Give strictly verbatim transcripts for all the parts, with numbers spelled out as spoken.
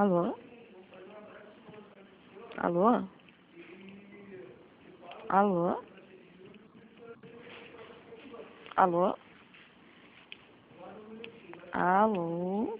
Alô? Alô? Alô? Alô? Alô?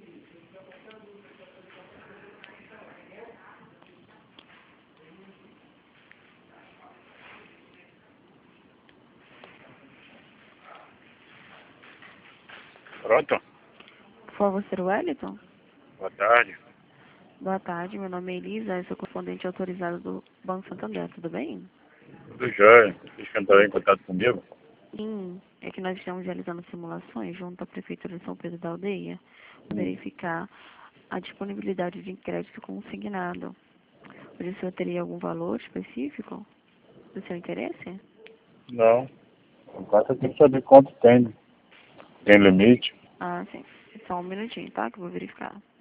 Pronto? Por favor, ser Wellington? Boa tarde. Boa tarde, meu nome é Elisa, eu sou correspondente autorizado do Banco Santander, tudo bem? Tudo jóia. Vocês que entraram em contato comigo? Sim, é que nós estamos realizando simulações junto à Prefeitura de São Pedro da Aldeia, para verificar a disponibilidade de crédito consignado. Por isso, eu teria algum valor específico do seu interesse? Não. O cara tem que saber quanto tem. Tem limite? Ah, sim. Só um minutinho, tá? Que eu vou verificar.